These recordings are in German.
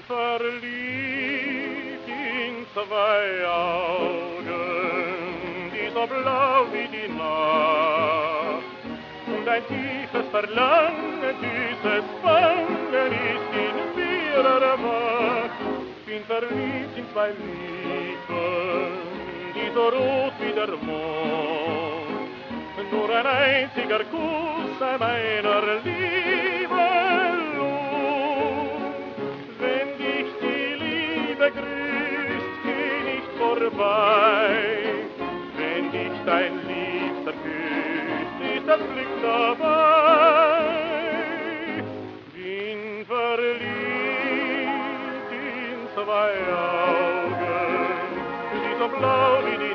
Verliebt in zwei Augen, die so blau wie die Nacht, und ein tiefes Verlangen, dieses Bangen ist in mir erwacht. Bin verliebt in zwei Lippen, die so rot wie der Mond, nur ein einziger Kuss sei meiner Liebe Lohn. Wenn dich die Liebe grüßt, geh nicht vorbei. Wenn dich dein Liebster küsst, ist das Glück dabei. Bin verliebt in zwei Augen, die so blau wie die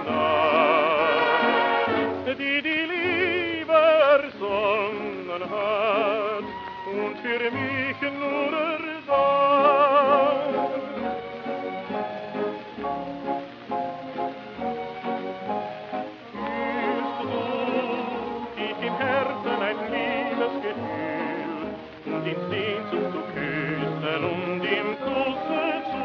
Nacht, die die Liebe ersonnen hat und für mich nur erdacht. Fühlst du tief im Herzen ein Liebesgefühl und in Sehnsucht zu küssen und im Kusse zu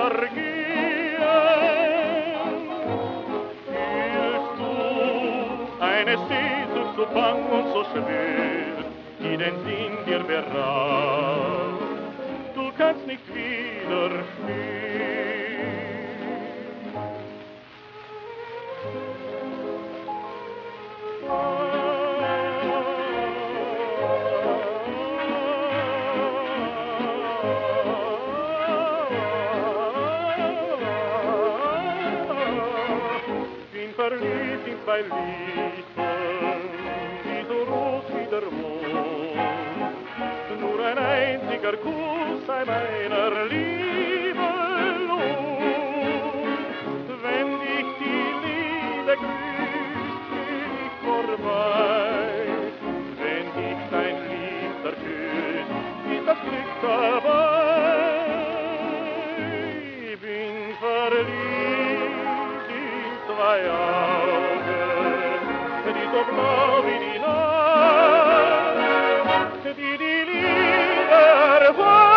vergehen? Fühlst du eine Sehnsucht so bang und so schwer, die den Sinn dir beraubt? Du kannst nicht widerstehen. Bin verliebt in zwei Lippen, die so rot wie der Mond, nur ein einziger Kuss sei meiner Liebe Lohn. Wenn dich die Liebe grüßt, geh nicht vorbei. Wenn dich dein Liebster küsst, ist das Glück dabei. Bin verliebt in zwei Augen, die so blau wie die Nacht, die die Liebe erwarten.